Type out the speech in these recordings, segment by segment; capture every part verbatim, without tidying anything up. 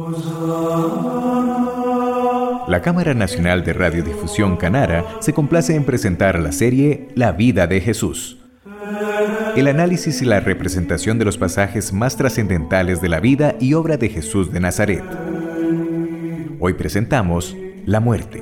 La Cámara Nacional de Radiodifusión Canara se complace en presentar la serie La vida de Jesús. El análisis y la representación de los pasajes más trascendentales de la vida y obra de Jesús de Nazaret. Hoy presentamos La muerte.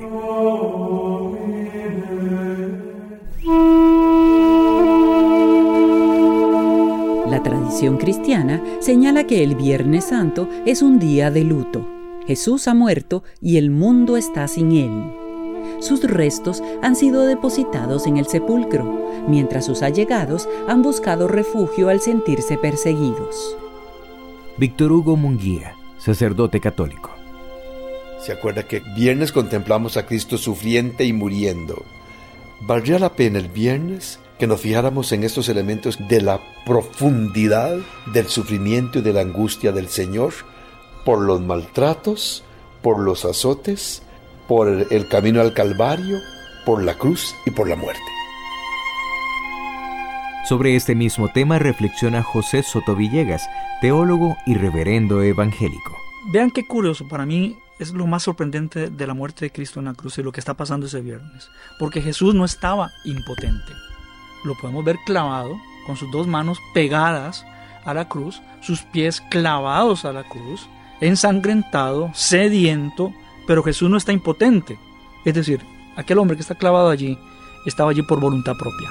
La tradición cristiana señala que el Viernes Santo es un día de luto. Jesús ha muerto y el mundo está sin él. Sus restos han sido depositados en el sepulcro, mientras sus allegados han buscado refugio al sentirse perseguidos. Víctor Hugo Munguía, sacerdote católico. ¿Se acuerda que viernes contemplamos a Cristo sufriente y muriendo? ¿Valdría la pena el viernes que nos fijáramos en estos elementos de la profundidad del sufrimiento y de la angustia del Señor por los maltratos, por los azotes, por el camino al Calvario, por la cruz y por la muerte? Sobre este mismo tema reflexiona José Soto Villegas, teólogo y reverendo evangélico. Vean qué curioso, para mí es lo más sorprendente de la muerte de Cristo en la cruz y lo que está pasando ese viernes, porque Jesús no estaba impotente. Lo podemos ver clavado, con sus dos manos pegadas a la cruz, sus pies clavados a la cruz, ensangrentado, sediento, pero Jesús no está impotente. Es decir, aquel hombre que está clavado allí, estaba allí por voluntad propia.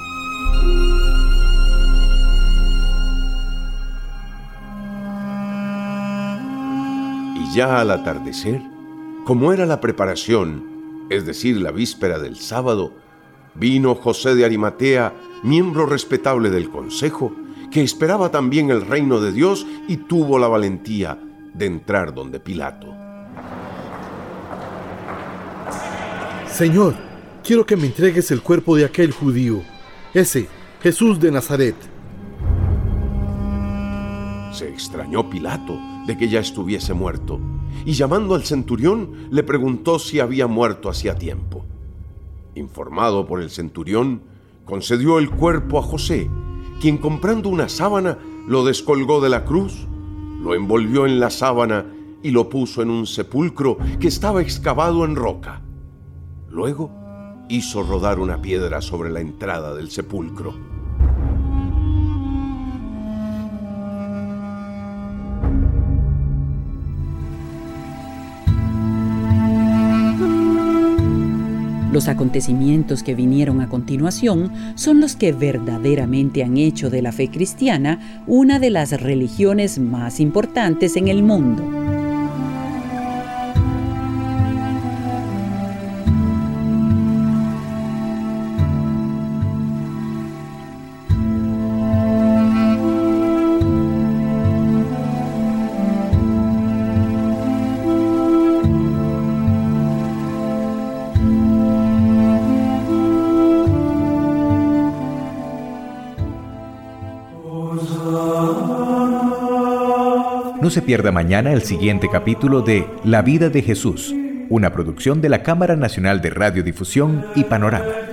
Y ya al atardecer, como era la preparación, es decir, la víspera del sábado, vino José de Arimatea, miembro respetable del consejo, que esperaba también el reino de Dios y tuvo la valentía de entrar donde Pilato. Señor, quiero que me entregues el cuerpo de aquel judío, ese Jesús de Nazaret. Se extrañó Pilato de que ya estuviese muerto, y llamando al centurión le preguntó si había muerto hacía tiempo. Informado por el centurión, concedió el cuerpo a José, quien comprando una sábana lo descolgó de la cruz, lo envolvió en la sábana y lo puso en un sepulcro que estaba excavado en roca. Luego hizo rodar una piedra sobre la entrada del sepulcro. Los acontecimientos que vinieron a continuación son los que verdaderamente han hecho de la fe cristiana una de las religiones más importantes en el mundo. No se pierda mañana el siguiente capítulo de La vida de Jesús, una producción de la Cámara Nacional de Radiodifusión y Panorama.